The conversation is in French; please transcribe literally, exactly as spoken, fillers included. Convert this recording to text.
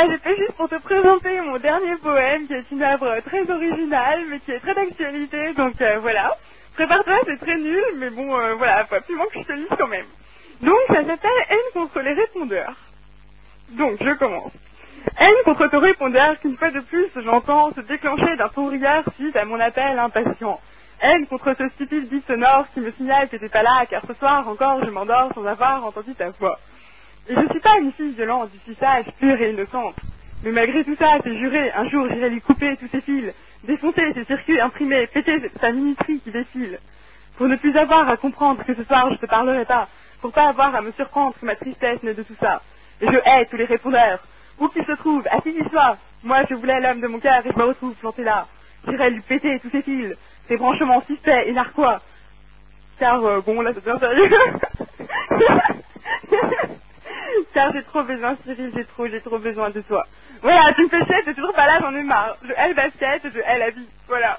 Voilà, j'ai fait juste pour te présenter mon dernier poème, qui est une œuvre très originale, mais qui est très d'actualité, donc euh, voilà. Prépare-toi, c'est très nul, mais bon, euh, voilà, faut absolument que je te lise quand même. Donc, ça s'appelle Haine contre les répondeurs. Donc, je commence. Haine contre ton répondeur qu'une fois de plus, j'entends se déclencher d'un sourire suite à mon appel impatient. Haine contre ce stupide bip sonore qui me signale que t'es pas là, car ce soir encore je m'endors sans avoir entendu ta voix. Et je suis pas une fille violente, je suis sage, pure et innocente. Mais malgré tout ça, c'est juré, un jour j'irai lui couper tous ses fils, défoncer ses circuits imprimés, péter sa minuterie qui défile. Pour ne plus avoir à comprendre que ce soir je te parlerai pas, pour pas avoir à me surprendre que ma tristesse naît de tout ça. Et je hais tous les répondeurs, où qu'ils se trouvent, à qui qu'ils soient. Moi je voulais l'homme de mon cœur et je me retrouve planté là. J'irai lui péter tous ses fils, ses branchements suspects et narquois. Car, euh, bon là c'est bien sérieux. Car j'ai trop besoin, Cyril, j'ai trop, j'ai trop besoin de toi. Voilà, tu me fais chier, t'es toujours pas là, j'en ai marre. Je hais le basket, je hais la vie, voilà.